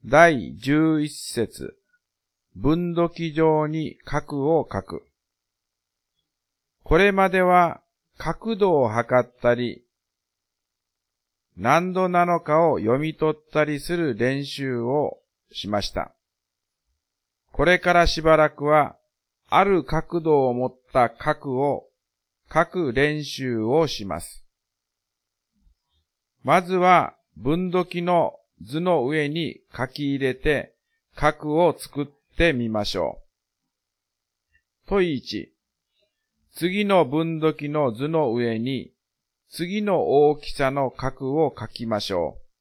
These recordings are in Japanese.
第11節、分度器上に角を書く。これまでは角度を測ったり、何度なのかを読み取ったりする練習をしました。これからしばらくは、ある角度を持った角を書く練習をします。まずは分度器の図の上に書き入れて角を作ってみましょう。問1、次の分度器の図の上に次の大きさの角を書きましょう。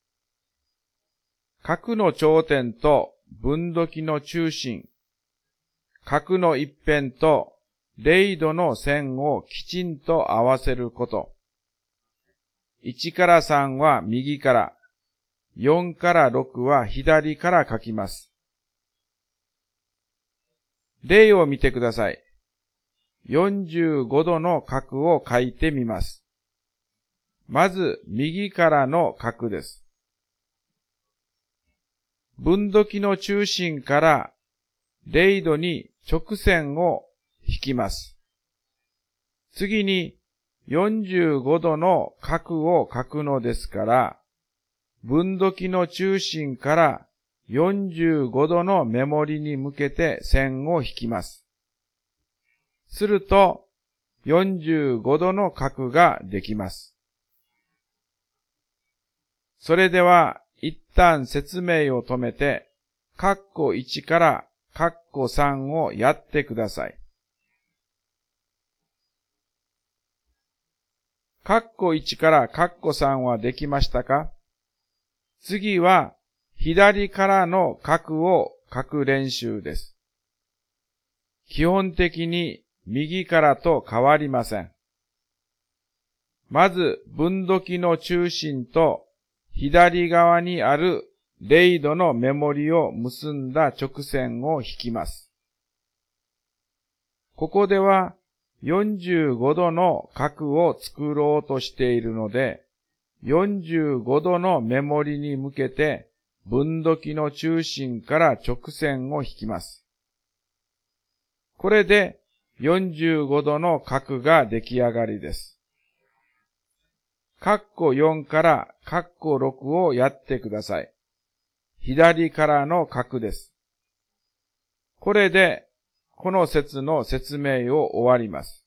角の頂点と分度器の中心、角の一辺と0度の線をきちんと合わせること。1から3は右から、4から6は左から書きます。例を見てください。45度の角を書いてみます。まず、右からの角です。分度器の中心から0度に直線を引きます。次に45度の角を書くのですから、分度器の中心から45度の目盛りに向けて線を引きます。すると、45度の角ができます。それでは、一旦説明を止めて、括弧1から括弧3をやってください。括弧1から括弧3はできましたか？次は、左からの角を書く練習です。基本的に右からと変わりません。まず、分度器の中心と左側にある0度の目盛りを結んだ直線を引きます。ここでは45度の角を作ろうとしているので、45度の目盛りに向けて分度器の中心から直線を引きます。これで45度の角が出来上がりです。括弧4から括弧6をやってください。左からの角です。これで、この節の説明を終わります。